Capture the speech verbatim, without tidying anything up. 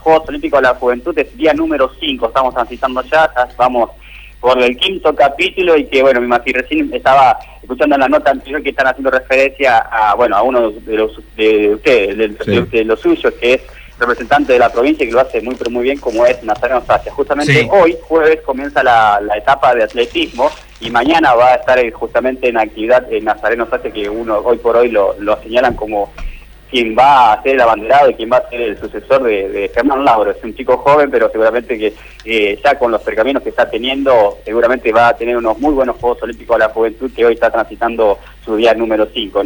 Juegos Olímpicos de la Juventud, es día número cinco, estamos transitando ya, ya vamos por el quinto capítulo y que, bueno, me imagino, recién estaba escuchando en la nota anterior que están haciendo referencia a, bueno, a uno de los de ustedes, de, de, sí. de, de los suyos, que es representante de la provincia y que lo hace muy pero muy bien, como es Nazareno Sacia. Justamente Sí. hoy, jueves, comienza la, la etapa de atletismo y mañana va a estar eh, justamente en actividad en Nazareno Sacia, que uno hoy por hoy lo, lo señalan como quien va a ser el abanderado y quien va a ser el sucesor de, de Germán Lauro. Es un chico joven, pero seguramente que eh, ya con los pergaminos que está teniendo, seguramente va a tener unos muy buenos Juegos Olímpicos de la Juventud, que hoy está transitando su día número cinco.